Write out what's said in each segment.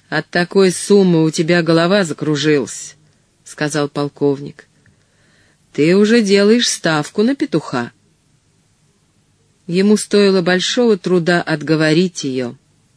«От такой суммы у тебя голова закружилась», — сказал полковник. «Ты уже делаешь ставку на петуха». Ему стоило большого труда отговорить ее.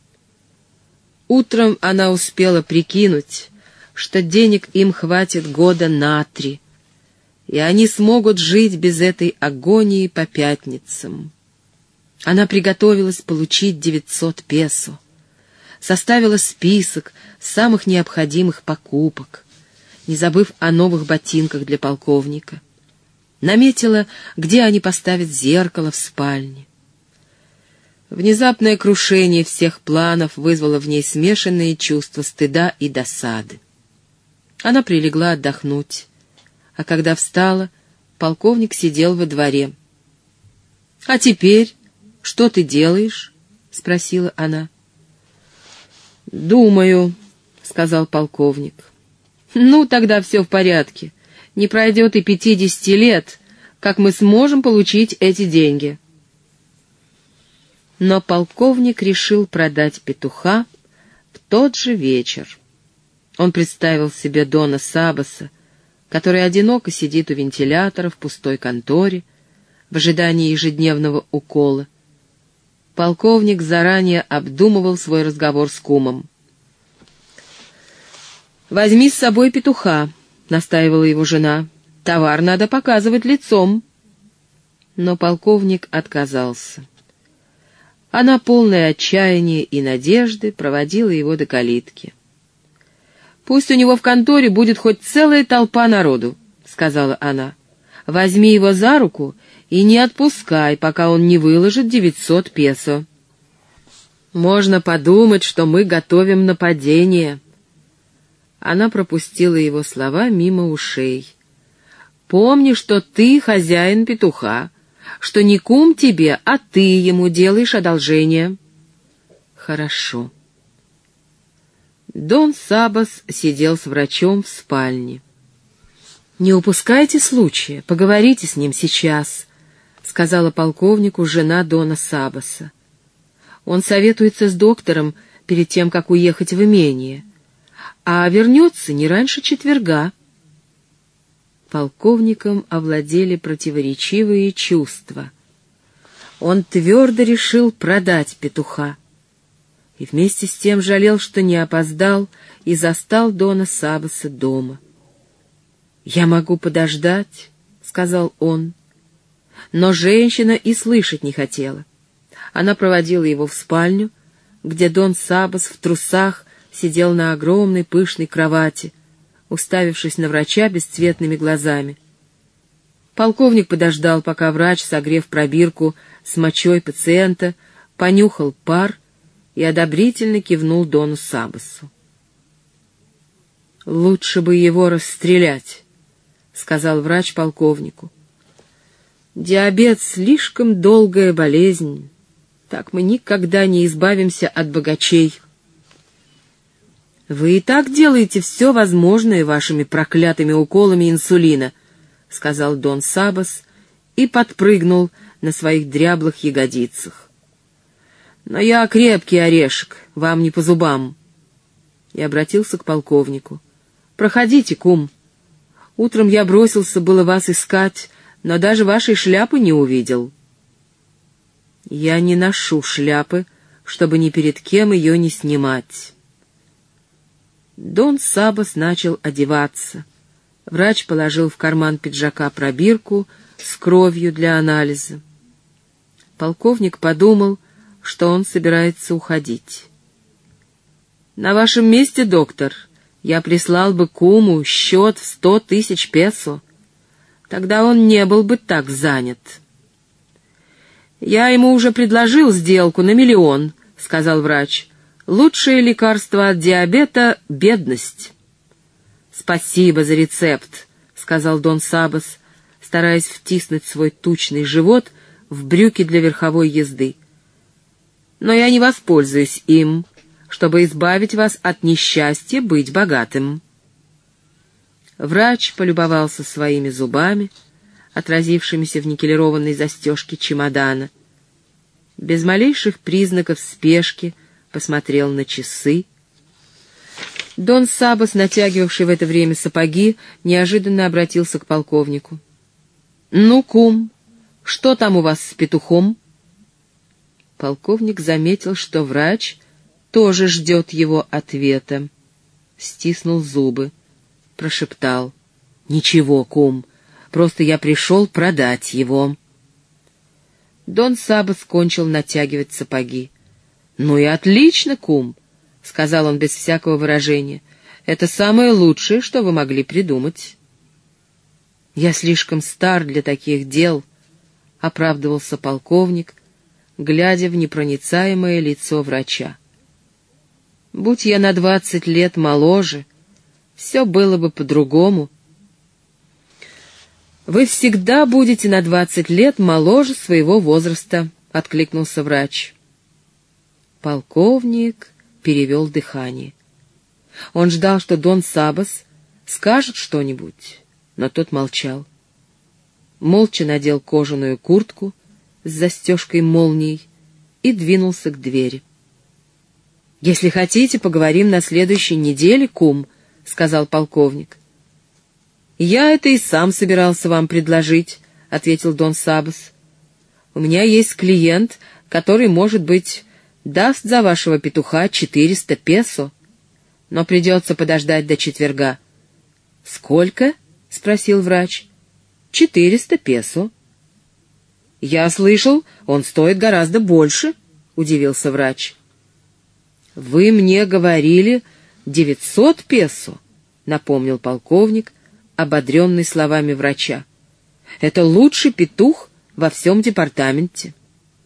Утром она успела прикинуть, что денег им хватит года на 3, и они смогут жить без этой агонии по пятницам. Она приготовилась получить 900 песо, составила список самых необходимых покупок, не забыв о новых ботинках для полковника. Наметила, где они поставят зеркало в спальне. Внезапное крушение всех планов вызвало в ней смешанные чувства стыда и досады. Она прилегла отдохнуть, а когда встала, полковник сидел во дворе. «А теперь что ты делаешь?» — спросила она. «Думаю», — сказал полковник. «Ну, тогда все в порядке. Не пройдет и 50 лет, как мы сможем получить эти деньги». Но полковник решил продать петуха в тот же вечер. Он представил себе Дона Сабаса, который одиноко сидит у вентилятора в пустой конторе в ожидании ежедневного укола. Полковник заранее обдумывал свой разговор с кумом. «Возьми с собой петуха», — настаивала его жена. «Товар надо показывать лицом». Но полковник отказался. Она, полная отчаяния и надежды, проводила его до калитки. «Пусть у него в конторе будет хоть целая толпа народу», — сказала она. «Возьми его за руку и не отпускай, пока он не выложит 900 песо. Можно подумать, что мы готовим нападение». Она пропустила его слова мимо ушей. «Помни, что ты хозяин петуха, что не кум тебе, а ты ему делаешь одолжение». «Хорошо». Дон Сабас сидел с врачом в спальне. «Не упускайте случая, поговорите с ним сейчас», — сказала полковнику жена Дона Сабаса. «Он советуется с доктором перед тем, как уехать в имение, а вернется не раньше четверга». Полковником овладели противоречивые чувства. Он твердо решил продать петуха. И вместе с тем жалел, что не опоздал и застал Дона Сабаса дома. «Я могу подождать», — сказал он. Но женщина и слышать не хотела. Она проводила его в спальню, где Дон Сабас в трусах сидел на огромной пышной кровати, уставившись на врача бесцветными глазами. Полковник подождал, пока врач, согрев пробирку с мочой пациента, понюхал пар и одобрительно кивнул Дону Сабасу. «Лучше бы его расстрелять», — сказал врач полковнику. «Диабет — слишком долгая болезнь. Так мы никогда не избавимся от богачей». «Вы и так делаете все возможное вашими проклятыми уколами инсулина», — сказал Дон Сабас и подпрыгнул на своих дряблых ягодицах. «Но я крепкий орешек, вам не по зубам». И обратился к полковнику. «Проходите, кум. Утром я бросился было вас искать, но даже вашей шляпы не увидел». «Я не ношу шляпы, чтобы ни перед кем ее не снимать». Дон Сабас начал одеваться. Врач положил в карман пиджака пробирку с кровью для анализа. Полковник подумал, что он собирается уходить. «На вашем месте, доктор, я прислал бы куму счет в 100 000 песо. Тогда он не был бы так занят». «Я ему уже предложил сделку на 1 000 000, — сказал врач. «Лучшее лекарство от диабета — бедность». «Спасибо за рецепт», — сказал Дон Сабас, стараясь втиснуть свой тучный живот в брюки для верховой езды. «Но я не воспользуюсь им, чтобы избавить вас от несчастья быть богатым». Врач полюбовался своими зубами, отразившимися в никелированной застежке чемодана. Без малейших признаков спешки посмотрел на часы. Дон Сабос, натягивавший в это время сапоги, неожиданно обратился к полковнику. «Ну, кум, что там у вас с петухом?» Полковник заметил, что врач тоже ждет его ответа. Стиснул зубы, прошептал: «Ничего, кум, просто я пришел продать его». Дон Сабос кончил натягивать сапоги. «Ну и отлично, кум», — сказал он без всякого выражения. «Это самое лучшее, что вы могли придумать». «Я слишком стар для таких дел», — оправдывался полковник, глядя в непроницаемое лицо врача. «Будь я на 20 лет моложе, все было бы по-другому». «Вы всегда будете на 20 лет моложе своего возраста», — откликнулся врач. Полковник перевел дыхание. Он ждал, что Дон Сабос скажет что-нибудь, но тот молчал. Молча надел кожаную куртку с застежкой-молнией и двинулся к двери. «Если хотите, поговорим на следующей неделе, кум», — сказал полковник. «Я это и сам собирался вам предложить», — ответил Дон Сабос. «У меня есть клиент, который, может быть, даст за вашего петуха 400 песо, но придется подождать до четверга». «Сколько?» — спросил врач. 400 песо. «Я слышал, он стоит гораздо больше», — удивился врач. «Вы мне говорили 900 песо», — напомнил полковник, ободренный словами врача. «Это лучший петух во всем департаменте».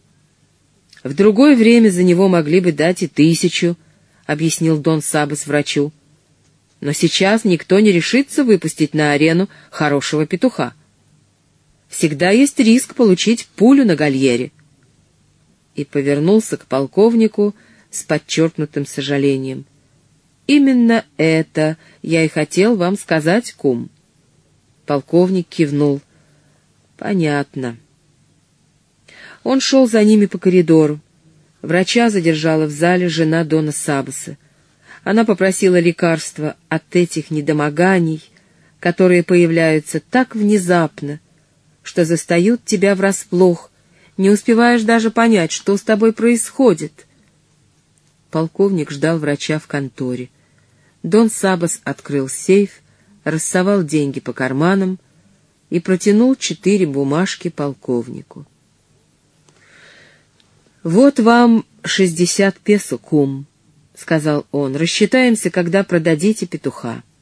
«В другое время за него могли бы дать и 1000, — объяснил Дон Сабос врачу. «Но сейчас никто не решится выпустить на арену хорошего петуха. Всегда есть риск получить пулю на гольере». И повернулся к полковнику с подчеркнутым сожалением. «Именно это я и хотел вам сказать, кум». Полковник кивнул. «Понятно». Он шел за ними по коридору. Врача задержала в зале жена Дона Сабоса. Она попросила лекарства от этих недомоганий, которые появляются так внезапно, что застают тебя врасплох, не успеваешь даже понять, что с тобой происходит. Полковник ждал врача в конторе. Дон Сабос открыл сейф, рассовал деньги по карманам и протянул 4 бумажки полковнику. «Вот вам 60 песо, кум», — сказал он. «Рассчитаемся, когда продадите петуха».